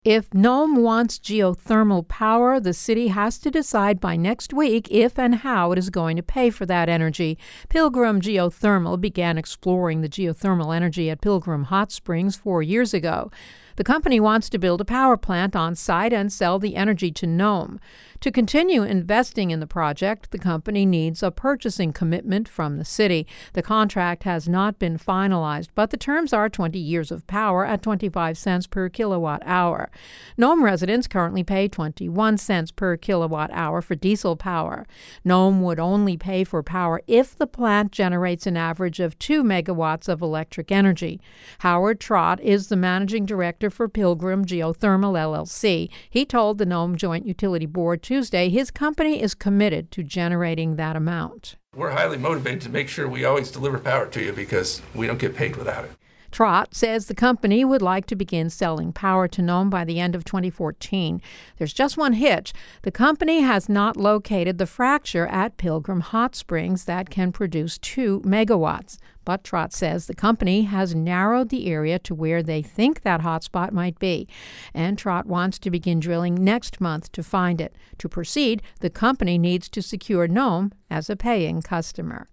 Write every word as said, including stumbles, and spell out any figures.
If Nome wants geothermal power, the city has to decide by next week if and how it is going to pay for that energy. Pilgrim Geothermal began exploring the geothermal energy at Pilgrim Hot Springs four years ago. The company wants to build a power plant on site and sell the energy to Nome. To continue investing in the project, the company needs a purchasing commitment from the city. The contract has not been finalized, but the terms are twenty years of power at twenty-five cents per kilowatt hour. Nome residents currently pay twenty-one cents per kilowatt hour for diesel power. Nome would only pay for power if the plant generates an average of two megawatts of electric energy. Howard Trott is the managing director for Pilgrim Geothermal, L L C. He told the Nome Joint Utility Board Tuesday his company is committed to generating that amount. We're highly motivated to make sure we always deliver power to you because we don't get paid without it. Trott says the company would like to begin selling power to Nome by the end of twenty fourteen. There's just one hitch. The company has not located the fracture at Pilgrim Hot Springs that can produce two megawatts. But Trott says the company has narrowed the area to where they think that hotspot might be. And Trott wants to begin drilling next month to find it. To proceed, the company needs to secure Nome as a paying customer.